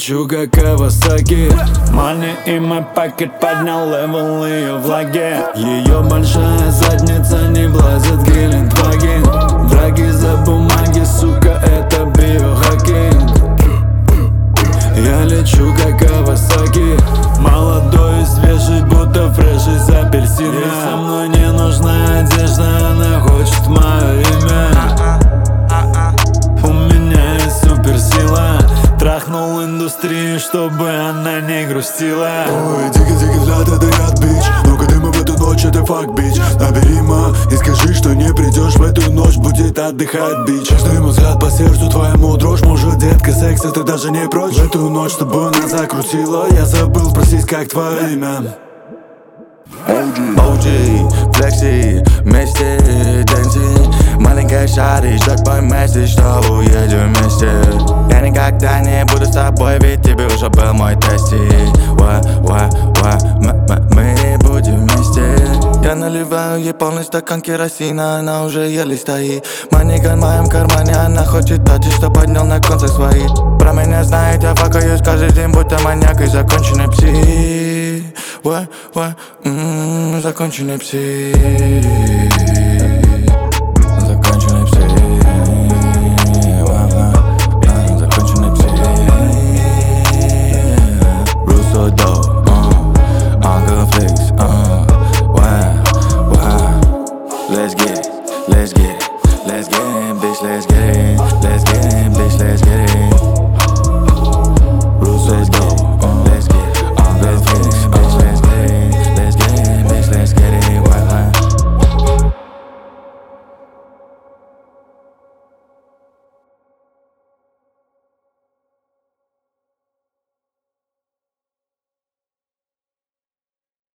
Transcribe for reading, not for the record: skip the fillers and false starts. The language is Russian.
лечу как Кавасаки. Money in my pocket, поднял левел ее в лаге. Ее большая задница не влазит Гелендваген. Драги за бумаги, сука, это биохакинг. Я лечу как Кавасаки, молодой и свежий, будто фреш из апельсина. Ей со мной не нужна одежда, она хочет мое имя. У меня есть суперсила, трахнул индустрию, чтобы она не грустила. Ой, дикий взгляд, это яд, бич. Ну-ка ты мы в эту ночь, это факт, бич. Набери ма и скажи, что не придешь в эту ночь, будет отдыхать, бич. Честный ему взгляд по сердцу твоему дрожь. Может, детка, секса ты даже не прочь. В эту ночь, чтобы она закрутила, я забыл спросить, как твое имя. OG, Flexi, вместе dancing. Маленькая шари, ждать мой месседж, что уедем вместе. Я никогда не буду с тобой, ведь тебе уже был мой тести. Мы не будем вместе. Я наливаю ей полный стакан керосина, она уже еле стоит. Маниган в моем кармане, она хочет тачить, что поднял на конце свои. Про меня знает, я факаюсь каждый день, будто маньяк и законченный псих. Законченный псих. Законченный псих. Законченный псих. Russo dope, Uncle Flex, Let's get it, let's get it, let's get it, bitch, let's get it.